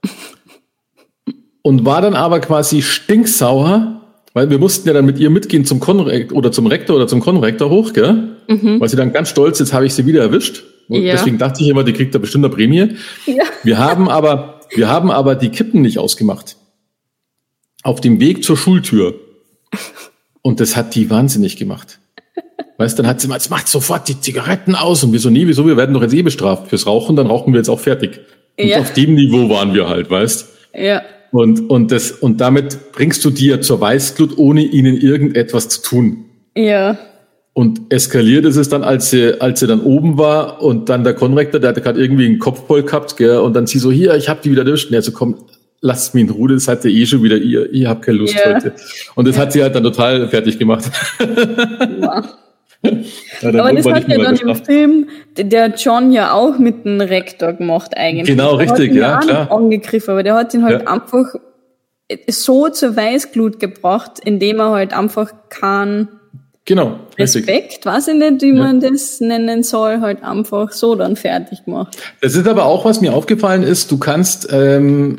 Und war dann aber quasi stinksauer, weil wir mussten ja dann mit ihr mitgehen zum Konrektor oder zum Rektor oder zum Konrektor hoch, gell? Mhm. Weil sie dann ganz stolz, jetzt habe ich sie wieder erwischt. Und ja. deswegen dachte ich immer, die kriegt da bestimmt eine Prämie. Ja. Wir haben aber, wir haben aber die Kippen nicht ausgemacht. Auf dem Weg zur Schultür. Und das hat die wahnsinnig gemacht. Weißt, dann hat sie mal, jetzt macht sofort die Zigaretten aus. Und wir so, nee, wieso? Wir werden doch jetzt eh bestraft fürs Rauchen, dann rauchen wir jetzt auch fertig. Und ja. auf dem Niveau waren wir halt, weißt? Ja. Und, und das, und damit bringst du dir zur Weißglut, ohne ihnen irgendetwas zu tun. Ja. Und eskaliert ist es dann, als sie, als sie dann oben war und dann der Konrektor, der hatte gerade irgendwie einen Kopf voll gehabt, gell, und dann sie so, hier, ich hab die wieder erwischt. Und er so, komm, lasst mich in Ruhe, das hat ihr eh schon wieder, ihr, ihr habt keine Lust yeah. heute. Und das yeah. hat sie halt dann total fertig gemacht. Ja. Ja, aber das hat ja dann im Film der John ja auch mit dem Rektor gemacht eigentlich. Genau, der richtig, ja, hat ihn klar. angegriffen, aber der hat ihn halt ja. einfach so zur Weißglut gebracht, indem er halt einfach keinen genau, Respekt, weiß ich nicht, wie ja. man das nennen soll, halt einfach so dann fertig gemacht. Das ist aber auch, was mir aufgefallen ist, du kannst ähm,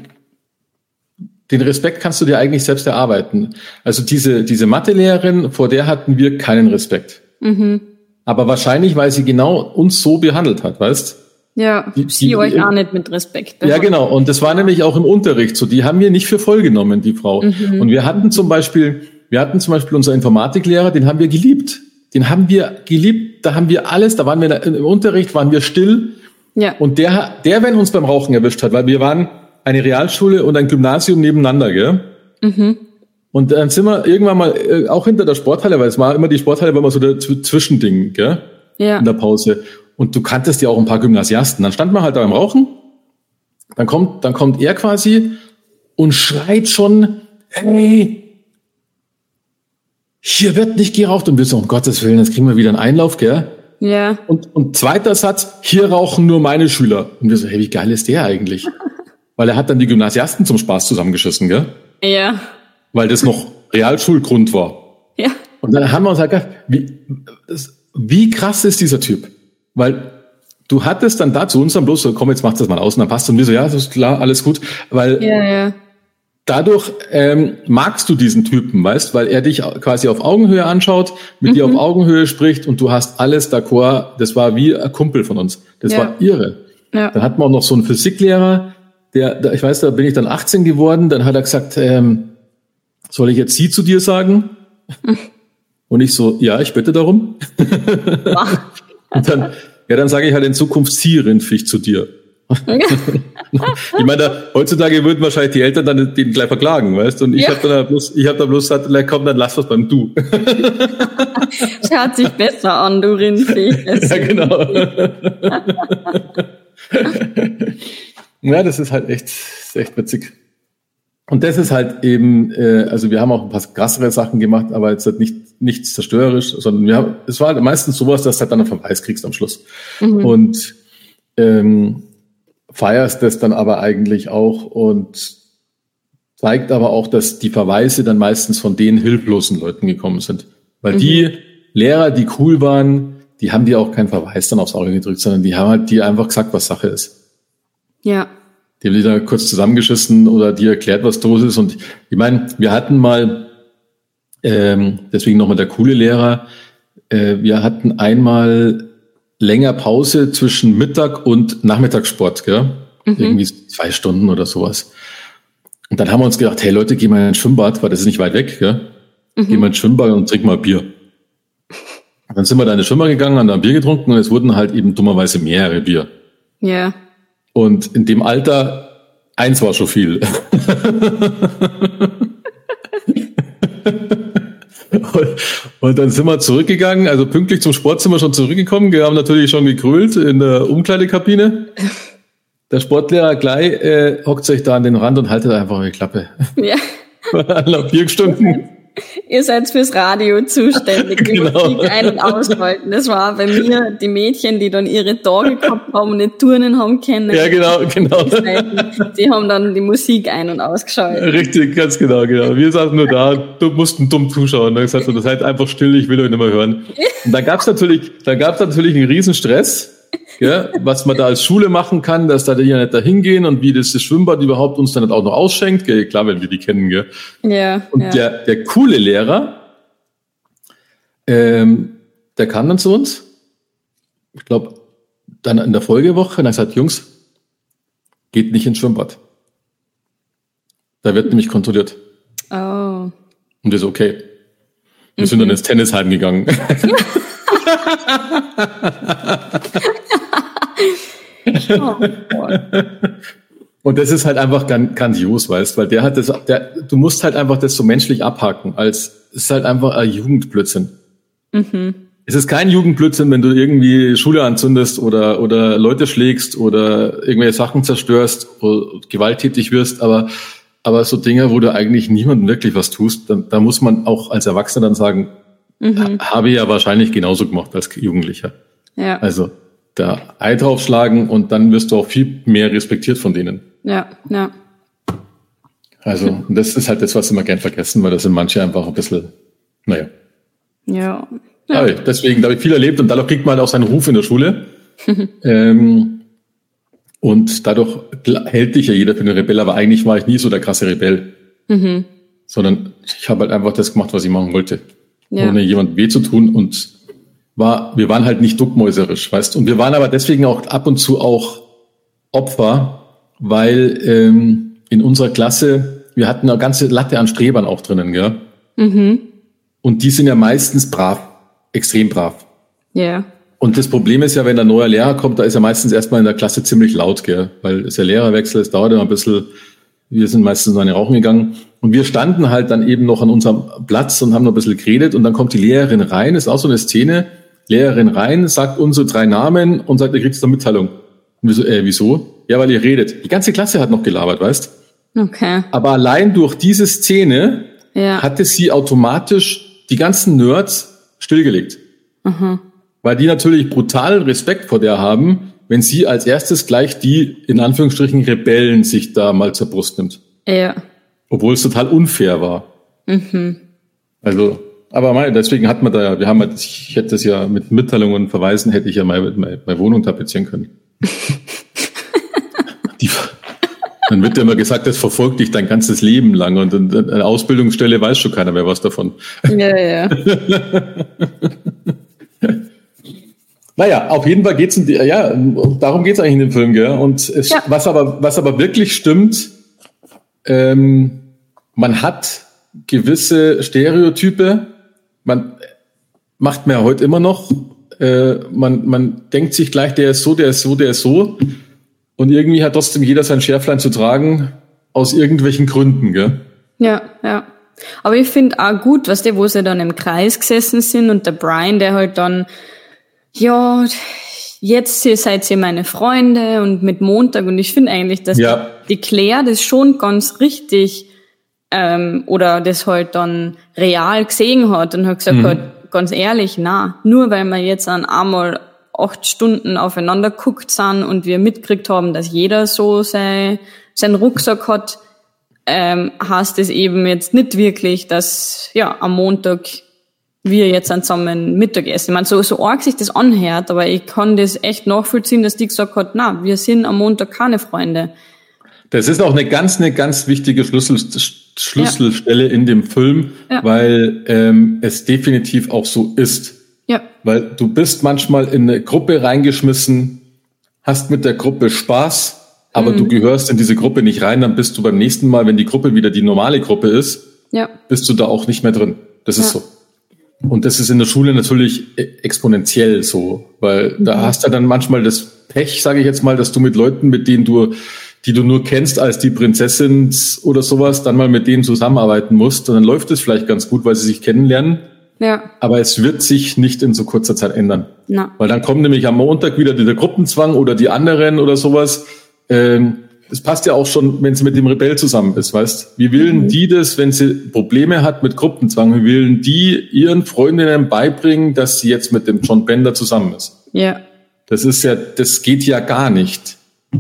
den Respekt kannst du dir eigentlich selbst erarbeiten. Also diese diese Mathelehrerin, vor der hatten wir keinen Respekt. Mhm. Aber wahrscheinlich, weil sie genau uns so behandelt hat, weißt? Ja, die, sie die, euch die, auch nicht mit Respekt behandelt. Ja, genau. Und das war nämlich auch im Unterricht so. Die haben wir nicht für voll genommen, die Frau. Mhm. Und wir hatten zum Beispiel, wir hatten zum Beispiel unseren Informatiklehrer, den haben wir geliebt. Den haben wir geliebt. Da haben wir alles, da waren wir im Unterricht, waren wir still. Ja. Und der, der, wenn uns beim Rauchen erwischt hat, weil wir waren eine Realschule und ein Gymnasium nebeneinander, gell? Mhm. Und dann sind wir irgendwann mal, äh, auch hinter der Sporthalle, weil es war immer die Sporthalle, war immer so der Zwischending, gell? Ja. In der Pause. Und du kanntest ja auch ein paar Gymnasiasten. Dann stand man halt da beim Rauchen. Dann kommt, dann kommt er quasi und schreit schon, hey, hier wird nicht geraucht. Und wir so, um Gottes Willen, jetzt kriegen wir wieder einen Einlauf, gell? Ja. Und, und zweiter Satz, hier rauchen nur meine Schüler. Und wir so, hey, wie geil ist der eigentlich? Weil er hat dann die Gymnasiasten zum Spaß zusammengeschissen, gell? Ja. Weil das noch Realschulgrund war. Ja. Und dann haben wir uns halt gedacht, wie, das, wie krass ist dieser Typ? Weil du hattest dann da zu uns dann bloß so, komm, jetzt mach das mal aus. Und dann passt und wir so, ja, das ist klar, alles gut. Weil ja, ja. dadurch ähm, magst du diesen Typen, weißt, weil er dich quasi auf Augenhöhe anschaut, mit mhm. dir auf Augenhöhe spricht und du hast alles d'accord. Das war wie ein Kumpel von uns. Das ja. war irre. Ja. Dann hatten wir auch noch so einen Physiklehrer, der, der, ich weiß, da bin ich dann achtzehn geworden, dann hat er gesagt, ähm, soll ich jetzt Sie zu dir sagen? Mhm. Und ich so, ja, ich bitte darum. Und dann, ja, dann sage ich halt in Zukunft Sie, Rindviech, zu dir. Ich meine, da, heutzutage würden wahrscheinlich die Eltern dann den gleich verklagen, weißt du? Und ich ja. habe dann bloß, ich habe da bloß gesagt, komm, dann lass was beim Du. Schaut sich besser an, du Rindviech. Ja, genau. Ja, das ist halt echt, ist echt witzig. Und das ist halt eben, äh, also wir haben auch ein paar krassere Sachen gemacht, aber jetzt halt nicht nichts zerstörerisch, sondern wir haben, es war meistens sowas, dass du halt dann einen Verweis kriegst am Schluss. Mhm. Und ähm, feierst das dann aber eigentlich auch und zeigt aber auch, dass die Verweise dann meistens von den hilflosen Leuten gekommen sind. Weil mhm. die Lehrer, die cool waren, die haben dir auch keinen Verweis dann aufs Auge gedrückt, sondern die haben halt dir einfach gesagt, was Sache ist. Ja. Die haben die da kurz zusammengeschissen oder dir erklärt, was los ist. Und ich meine, wir hatten mal, ähm, deswegen nochmal der coole Lehrer, äh, wir hatten einmal länger Pause zwischen Mittag und Nachmittagssport, gell? Mhm. Irgendwie zwei Stunden oder sowas. Und dann haben wir uns gedacht, hey Leute, gehen wir in ein Schwimmbad, weil das ist nicht weit weg, gell? Mhm. Gehen wir ins Schwimmbad und trinken mal Bier. Und dann sind wir da in den Schwimmbad gegangen, haben da ein Bier getrunken und es wurden halt eben dummerweise mehrere Bier. Ja. Und in dem Alter, eins war schon viel. Und dann sind wir zurückgegangen, also pünktlich zum Sport sind wir schon zurückgekommen. Wir haben natürlich schon gegrölt in der Umkleidekabine. Der Sportlehrer gleich äh, hockt sich da an den Rand und haltet einfach die Klappe. Ja. Nach vier Stunden. Ihr seid fürs Radio zuständig, die genau. Musik ein- und ausschalten. Das war bei mir die Mädchen, die dann ihre Tage gehabt haben und nicht turnen haben können. Ja, genau, genau. Die haben dann die Musik ein- und ausgeschaltet. Richtig, ganz genau, genau. Wir saßen nur da, du mussten dumm zuschauen. Dann gesagt, das seid einfach still, ich will euch nicht mehr hören. Und dann gab's natürlich, dann gab's natürlich einen riesen Stress. Ja, was man da als Schule machen kann, dass da die ja nicht da hingehen und wie das, das Schwimmbad überhaupt uns dann auch noch ausschenkt. Gell? Klar, wenn wir die kennen. Gell? Ja, und ja. Der, der coole Lehrer, ähm, der kam dann zu uns, ich glaube, dann in der Folgewoche, und er hat gesagt, Jungs, geht nicht ins Schwimmbad. Da wird nämlich kontrolliert. Oh. Und wir so, okay. Wir mhm. sind dann ins Tennisheim gegangen. Oh, und das ist halt einfach grandios, weißt, weil der hat das, der, du musst halt einfach das so menschlich abhaken, als es ist halt einfach ein Jugendblödsinn. Mhm. Es ist kein Jugendblödsinn, wenn du irgendwie Schule anzündest oder oder Leute schlägst oder irgendwelche Sachen zerstörst oder gewalttätig wirst, aber aber so Dinge, wo du eigentlich niemandem wirklich was tust, dann, da muss man auch als Erwachsener dann sagen, mhm. habe ich ja wahrscheinlich genauso gemacht als Jugendlicher. Ja. Also da Ei draufschlagen und dann wirst du auch viel mehr respektiert von denen. Ja, ja. Also und das ist halt das, was immer gern vergessen, weil das sind manche einfach ein bisschen, naja. Ja. ja. Aber deswegen, da habe ich viel erlebt und dadurch kriegt man halt auch seinen Ruf in der Schule. ähm, und dadurch hält dich ja jeder für einen Rebell, aber eigentlich war ich nie so der krasse Rebell. Mhm. Sondern ich habe halt einfach das gemacht, was ich machen wollte. Ja. Ohne jemandem weh zu tun und war, wir waren halt nicht duckmäuserisch, weißt du. Und wir waren aber deswegen auch ab und zu auch Opfer, weil ähm, in unserer Klasse, wir hatten eine ganze Latte an Strebern auch drinnen, gell? Mhm. Und die sind ja meistens brav, extrem brav. Ja. Yeah. Und das Problem ist ja, wenn ein neuer Lehrer kommt, da ist er meistens erstmal in der Klasse ziemlich laut, gell? Weil es ja Lehrerwechsel, es dauert immer ein bisschen, wir sind meistens noch eine Rauchen gegangen. Und wir standen halt dann eben noch an unserem Platz und haben noch ein bisschen geredet und dann kommt die Lehrerin rein, ist auch so eine Szene, Lehrerin rein, sagt unsere drei Namen und sagt, ihr kriegt eine Mitteilung. Und wir so, äh, wieso? Ja, weil ihr redet. Die ganze Klasse hat noch gelabert, weißt? Okay. Aber allein durch diese Szene ja. hatte sie automatisch die ganzen Nerds stillgelegt. Mhm. Weil die natürlich brutalen Respekt vor der haben, wenn sie als erstes gleich die, in Anführungsstrichen, Rebellen sich da mal zur Brust nimmt. Ja. Obwohl es total unfair war. Mhm. Also, aber mein, deswegen hat man da ja, wir haben halt, ich hätte das ja mit Mitteilungen und Verweisen, hätte ich ja meine, meine, meine Wohnung tapezieren können. die, dann wird ja immer gesagt, das verfolgt dich dein ganzes Leben lang und eine Ausbildungsstelle weiß schon keiner mehr was davon. Ja, ja. Naja, auf jeden Fall geht's in die, ja, darum geht's eigentlich in dem Film, gell? Und es, ja. was aber, was aber wirklich stimmt, ähm, man hat gewisse Stereotype, man macht man ja heute immer noch, äh, man, man denkt sich gleich, der ist so, der ist so, der ist so, und irgendwie hat trotzdem jeder sein Schärflein zu tragen, aus irgendwelchen Gründen, gell? Ja, ja. Aber ich finde auch gut, was der, wo sie dann im Kreis gesessen sind und der Brian, der halt dann, ja, jetzt seid ihr meine Freunde und mit Montag, und ich finde eigentlich, dass ja. die, die Claire das schon ganz richtig ähm, oder das halt dann real gesehen hat und hat gesagt, mhm. halt, ganz ehrlich, na, nur weil wir jetzt an einmal acht Stunden aufeinander geguckt sind und wir mitgekriegt haben, dass jeder so sein, seinen Rucksack hat, ähm, heißt es eben jetzt nicht wirklich, dass ja am Montag wir jetzt zusammen Mittagessen. Ich meine, so, so arg sich das anhört, aber ich kann das echt nachvollziehen, dass die gesagt hat, na, wir sind am Montag keine Freunde. Das ist auch eine ganz, eine ganz wichtige Schlüssel, Schlüsselstelle ja. in dem Film, ja. weil ähm, es definitiv auch so ist. Ja. Weil du bist manchmal in eine Gruppe reingeschmissen, hast mit der Gruppe Spaß, aber mhm. du gehörst in diese Gruppe nicht rein, dann bist du beim nächsten Mal, wenn die Gruppe wieder die normale Gruppe ist, ja. bist du da auch nicht mehr drin. Das ist ja. so. Und das ist in der Schule natürlich exponentiell so, weil mhm. da hast du dann manchmal das Pech, sage ich jetzt mal, dass du mit Leuten, mit denen du, die du nur kennst als die Prinzessin oder sowas, dann mal mit denen zusammenarbeiten musst. Und dann läuft es vielleicht ganz gut, weil sie sich kennenlernen. Ja. Aber es wird sich nicht in so kurzer Zeit ändern. Na. Weil dann kommt nämlich am Montag wieder der Gruppenzwang oder die anderen oder sowas. Ähm, das passt ja auch schon, wenn sie mit dem Rebell zusammen ist, weißt? Wie willen mhm. die das, wenn sie Probleme hat mit Gruppenzwang, wie willen die ihren Freundinnen beibringen, dass sie jetzt mit dem John Bender zusammen ist? Ja. Das ist ja, das geht ja gar nicht.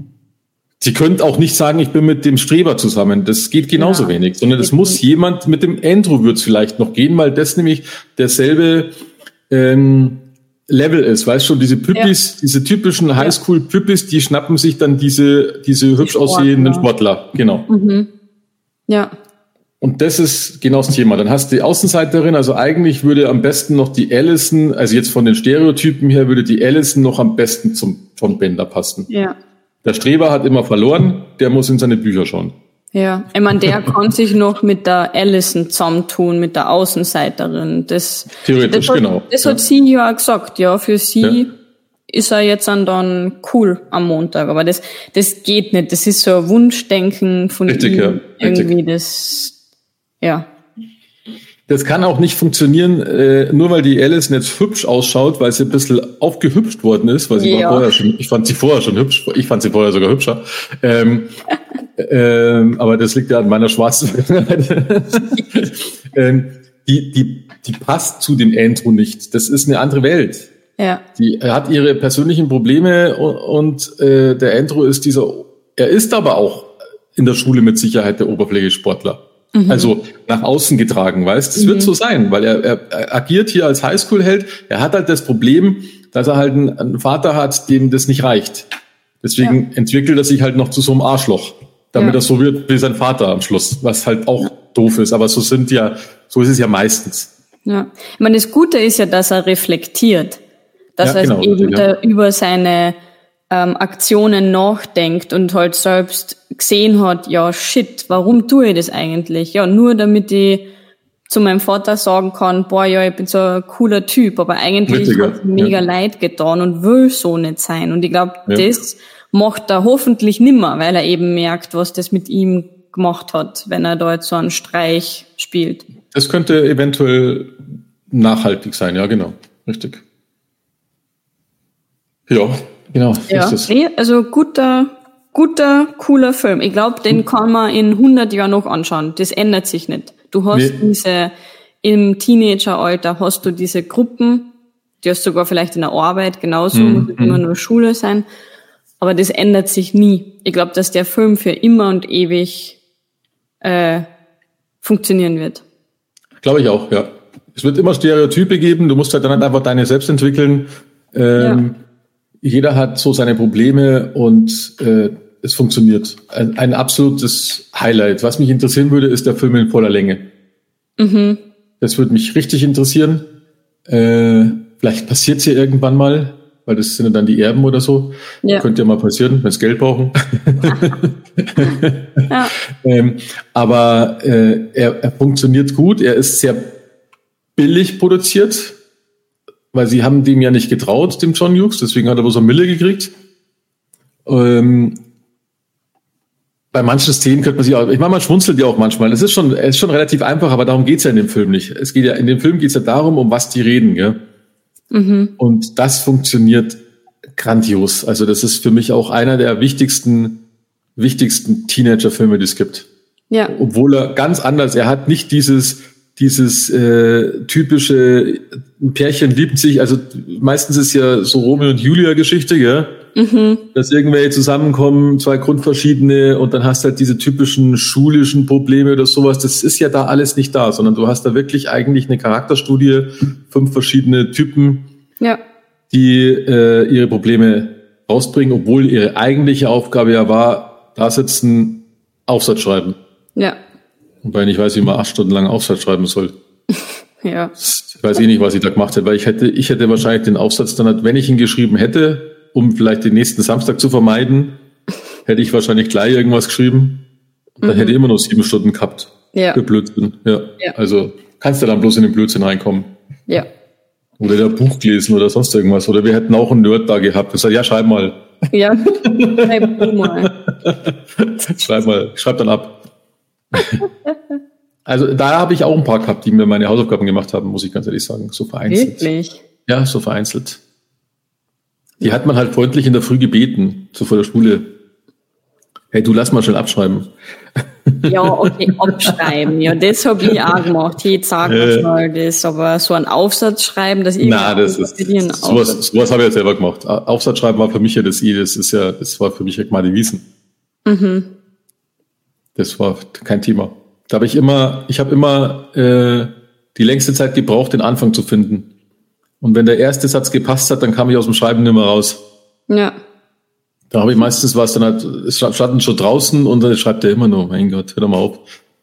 Sie können auch nicht sagen, ich bin mit dem Streber zusammen. Das geht genauso ja. wenig, sondern es muss jemand mit dem Andrew wird's vielleicht noch gehen, weil das nämlich derselbe ähm, Level ist, weißt schon, diese Püppis, ja. diese typischen Highschool-Püppis, die schnappen sich dann diese diese hübsch aussehenden Sportler, genau. Mhm. Ja. Und das ist genau das Thema. Dann hast du die Außenseiterin, also eigentlich würde am besten noch die Allison, also jetzt von den Stereotypen her, würde die Allison noch am besten zum John Bender passen. Ja. Der Streber hat immer verloren, der muss in seine Bücher schauen. Ja, ich meine, der kann sich noch mit der Allison zusammentun, mit der Außenseiterin. Das, Theoretisch, das hat, genau. Das hat ja. sie ja auch gesagt, ja, für sie ja. ist er jetzt dann cool am Montag. Aber das, das geht nicht. Das ist so ein Wunschdenken von Richtig, ihm. Ja. Irgendwie Richtig. das, ja. Das kann auch nicht funktionieren, äh, nur weil die Allison jetzt hübsch ausschaut, weil sie ein bisschen aufgehübscht worden ist, weil sie ja. war vorher schon, ich fand sie vorher schon hübsch, ich fand sie vorher sogar hübscher. Ähm, ähm, aber das liegt ja an meiner schwarzen. ähm, die, die, die passt zu dem Andrew nicht. Das ist eine andere Welt. Ja. Die hat ihre persönlichen Probleme und, und äh, der Andrew ist dieser, er ist aber auch in der Schule mit Sicherheit der Oberflächensportler. Mhm. Also nach außen getragen, weißt? Das mhm. wird so sein, weil er, er, er agiert hier als Highschool-Held. Er hat halt das Problem, dass er halt einen, einen Vater hat, dem das nicht reicht. Deswegen ja. entwickelt er sich halt noch zu so einem Arschloch, damit ja. er so wird wie sein Vater am Schluss, was halt auch ja. doof ist. Aber so sind ja, so ist es ja meistens. Ja, ich meine, das Gute ist ja, dass er reflektiert, dass ja, er genau, eben ja. über seine ähm, Aktionen nachdenkt und halt selbst gesehen hat, ja shit, warum tue ich das eigentlich? Ja, nur damit ich zu meinem Vater sagen kann, boah, ja, ich bin so ein cooler Typ, aber eigentlich hat es mega ja. leid getan und will so nicht sein. Und ich glaube, ja. das macht er hoffentlich nimmer, weil er eben merkt, was das mit ihm gemacht hat, wenn er da jetzt so einen Streich spielt. Das könnte eventuell nachhaltig sein, ja, genau. Richtig. Ja, genau. Ja, nee, also guter, guter, cooler Film. Ich glaube, den kann man in hundert Jahren noch anschauen. Das ändert sich nicht. Du hast nee. diese, im Teenageralter hast du diese Gruppen, die hast du sogar vielleicht in der Arbeit genauso, mhm. muss nicht immer nur Schule sein. Aber das ändert sich nie. Ich glaube, dass der Film für immer und ewig äh, funktionieren wird. Glaube ich auch, ja. Es wird immer Stereotype geben, du musst halt dann halt einfach deine selbst entwickeln. Ähm, ja. Jeder hat so seine Probleme und äh, es funktioniert. Ein, ein absolutes Highlight. Was mich interessieren würde, ist der Film in voller Länge. Mhm. Das würde mich richtig interessieren. Äh, vielleicht passiert es hier irgendwann mal, weil das sind dann die Erben oder so. Ja. Könnte ja mal passieren, wenn sie Geld brauchen. Ja. ähm, aber äh, er, er funktioniert gut. Er ist sehr billig produziert, weil sie haben dem ja nicht getraut, dem John Hughes. Deswegen hat er bloß eine Mille gekriegt. Ähm, bei manchen Szenen könnte man sich auch, ich meine, man schmunzelt ja auch manchmal. Es ist schon, es ist schon relativ einfach, aber darum geht's ja in dem Film nicht. Es geht ja, in dem Film geht's ja darum, um was die reden, gell? Mhm. Und das funktioniert grandios. Also das ist für mich auch einer der wichtigsten, wichtigsten Teenager-Filme, die es gibt. Ja. Obwohl er ganz anders, er hat nicht dieses, dieses äh, typische, ein Pärchen liebt sich, also meistens ist ja so Romeo und Julia Geschichte, gell? Mhm. Dass irgendwelche zusammenkommen, zwei grundverschiedene, und dann hast du halt diese typischen schulischen Probleme oder sowas. Das ist ja da alles nicht da, sondern du hast da wirklich eigentlich eine Charakterstudie, fünf verschiedene Typen, ja. die äh, ihre Probleme rausbringen, obwohl ihre eigentliche Aufgabe ja war, da sitzen, Aufsatz schreiben. Ja. Wobei ich nicht weiß, wie man acht Stunden lang Aufsatz schreiben soll. Ja. Ich weiß eh nicht, was ich da gemacht hätte, weil ich hätte, ich hätte wahrscheinlich den Aufsatz dann, halt, wenn ich ihn geschrieben hätte, um vielleicht den nächsten Samstag zu vermeiden, hätte ich wahrscheinlich gleich irgendwas geschrieben. Und dann mhm. hätte ich immer noch sieben Stunden gehabt. Ja. Für Blödsinn. Ja. Ja. Also kannst du dann bloß in den Blödsinn reinkommen. Ja. Oder der Buch gelesen oder sonst irgendwas. Oder wir hätten auch einen Nerd da gehabt. Ich sag, ja, schreib mal. Ja, schreib du mal. Schreib mal, schreib dann ab. Also da habe ich auch ein paar gehabt, die mir meine Hausaufgaben gemacht haben, muss ich ganz ehrlich sagen. So vereinzelt. Wirklich? Ja, so vereinzelt. Die hat man halt freundlich in der Früh gebeten, so vor der Schule. Hey, du lass mal schnell abschreiben. Ja, okay, abschreiben. Ja, das habe ich auch gemacht. Hey, sag mal äh, mal das, aber so einen Aufsatz schreiben, dass ich na, das ist sowas, sowas habe ich ja selber gemacht. Aufsatz schreiben war für mich ja das I, das ist ja, das war für mich ja mal Wiesen. Mhm. Das war kein Thema. Da habe ich immer, ich habe immer äh, die längste Zeit gebraucht, den Anfang zu finden. Und wenn der erste Satz gepasst hat, dann kam ich aus dem Schreiben nicht mehr raus. Ja. Da habe ich meistens was dann halt, es standen schon draußen und dann schreibt er immer noch, mein Gott, hör doch mal auf.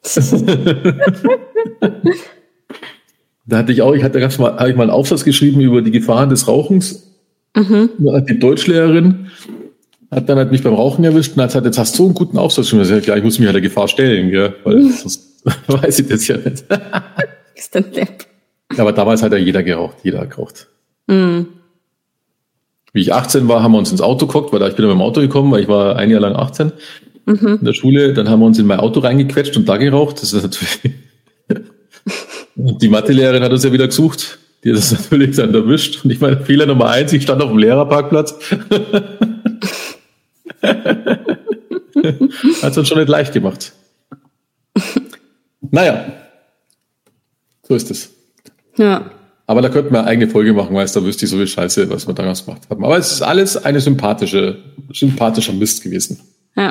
Da hatte ich auch, ich hatte ganz mal, habe ich mal einen Aufsatz geschrieben über die Gefahren des Rauchens. Mhm. Die Deutschlehrerin hat dann halt mich beim Rauchen erwischt und hat gesagt, jetzt hast du so einen guten Aufsatz geschrieben. Ich gesagt, ja, ich muss mich halt der Gefahr stellen, gell, weil sonst weiß ich das ja nicht. Ist denn Depp. Ja, aber damals hat ja jeder geraucht, jeder hat geraucht. Mhm. Wie ich achtzehn war, haben wir uns ins Auto geguckt, weil da ich bin mit dem Auto gekommen, weil ich war ein Jahr lang achtzehn mhm. in der Schule. Dann haben wir uns in mein Auto reingequetscht und da geraucht. Das ist natürlich die Mathelehrerin hat uns ja wieder gesucht. Die hat das natürlich dann erwischt. Und ich meine, Fehler Nummer eins, ich stand auf dem Lehrerparkplatz. Hat es uns schon nicht leicht gemacht. Naja, so ist es. Ja. Aber da könnten wir eine eigene Folge machen, weil es da wüsste ich so viel Scheiße, was wir damals gemacht haben. Aber es ist alles eine sympathische, sympathischer Mist gewesen. Ja.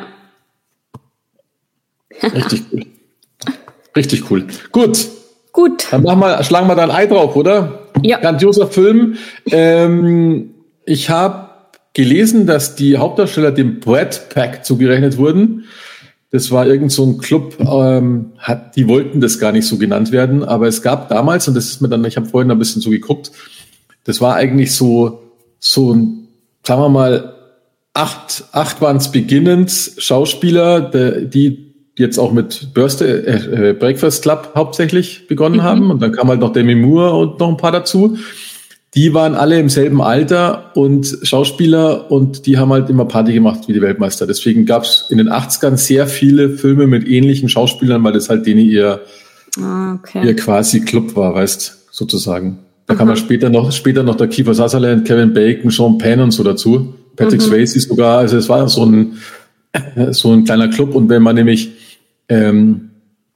Richtig cool. Richtig cool. Gut. Gut. Dann machen wir, schlagen wir da ein Ei drauf, oder? Ja. Grandioser Film. Ähm, ich habe gelesen, dass die Hauptdarsteller dem Brat Pack zugerechnet wurden. Das war irgend so ein Club, ähm, hat, die wollten das gar nicht so genannt werden, aber es gab damals, und das ist mir dann, ich habe vorhin ein bisschen so geguckt, das war eigentlich so, so ein, sagen wir mal, acht, acht waren es beginnend Schauspieler, der, die jetzt auch mit Börste, äh, Breakfast Club hauptsächlich begonnen mhm. haben, und dann kam halt noch Demi Moore und noch ein paar dazu. Die waren alle im selben Alter und Schauspieler, und die haben halt immer Party gemacht wie die Weltmeister. Deswegen gab es in den achtzigern sehr viele Filme mit ähnlichen Schauspielern, weil das halt denen ihr, ah, okay. ihr quasi Club war, weißt, sozusagen. Da mhm. kam ja später noch, später noch der Kiefer Sutherland, Kevin Bacon, Sean Penn und so dazu. Patrick mhm. Swayze sogar. Also es war so ein, so ein kleiner Club. Und wenn man nämlich, ähm,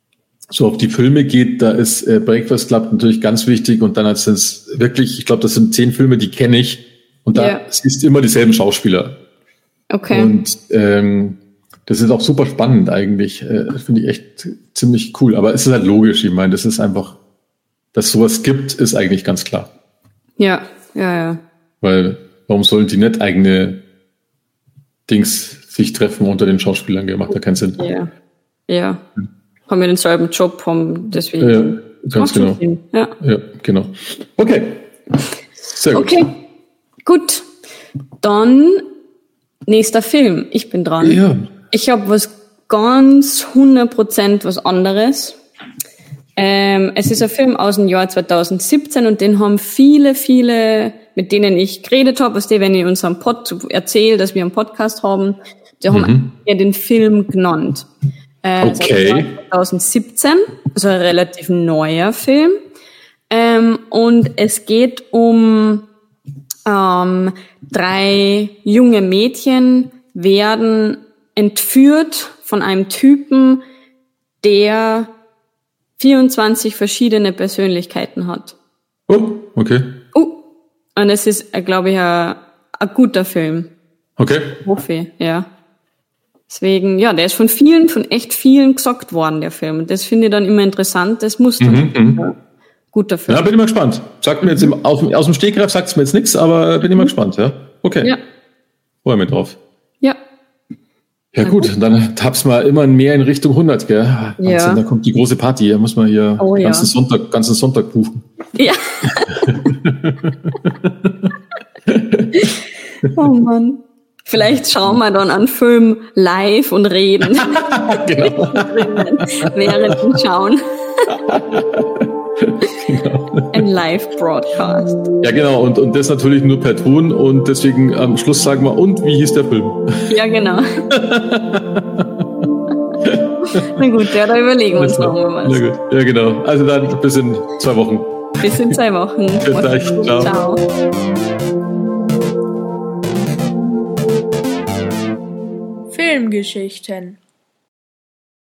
so auf die Filme geht, da ist äh, Breakfast Club natürlich ganz wichtig und dann sind es wirklich, ich glaube, das sind zehn Filme, die kenne ich und da yeah. siehst immer dieselben Schauspieler. Okay. Und ähm, das ist auch super spannend eigentlich, äh, finde ich echt ziemlich cool, aber es ist halt logisch, ich meine, das ist einfach, dass sowas gibt, ist eigentlich ganz klar. Ja, ja, ja. Weil, warum sollen die nicht eigene Dings sich treffen unter den Schauspielern? Macht ja keinen Sinn. Ja, ja. Hm. Haben wir denselben Job, haben deswegen. Ja, ganz genau. Ja. ja, genau. Okay. Sehr gut. Okay, gut. Dann nächster Film. Ich bin dran. Ja. Ich habe was ganz hundert Prozent was anderes. Ähm, es ist ein Film aus dem Jahr zwanzig siebzehn und den haben viele, viele, mit denen ich geredet habe, was die, wenn ich unserem Pod erzähle, dass wir einen Podcast haben, die haben mhm. ja den Film genannt. Äh, okay. zwanzig siebzehn, also ein relativ neuer Film. Ähm, und es geht um ähm, drei junge Mädchen, werden entführt von einem Typen, der vierundzwanzig verschiedene Persönlichkeiten hat. Oh, okay. Oh, und es ist, glaube ich, ein, ein guter Film. Okay. Hoffe, ja. Deswegen, ja, der ist von vielen, von echt vielen gesagt worden, der Film. Und das finde ich dann immer interessant. Das muss dann mhm, ein guter Film. Ja, bin ich mal gespannt. Sagt mir jetzt im, aus, aus dem Stegreif sagt es mir jetzt nichts, aber bin ich mal gespannt, ja. Okay. Ja. Freue mich drauf. Ja. Ja gut, dann tappst mal immer mehr in Richtung hundert, gell? Wahnsinn, ja. Da kommt die große Party, da muss man hier oh, ganzen ja. Sonntag, ganzen Sonntag buchen. Ja. Oh Mann. Vielleicht schauen wir dann einen Film live und reden. Genau. Während wir schauen. Genau. Ein Live-Broadcast. Ja, genau. Und, und das natürlich nur per Ton. Und deswegen am Schluss sagen wir, und wie hieß der Film? Ja, genau. Na gut, ja, da überlegen wir uns nochmal was. Na gut, ja, genau. Also dann bis in zwei Wochen. Bis in zwei Wochen. Bis gleich. Ciao. Ciao. Filmgeschichten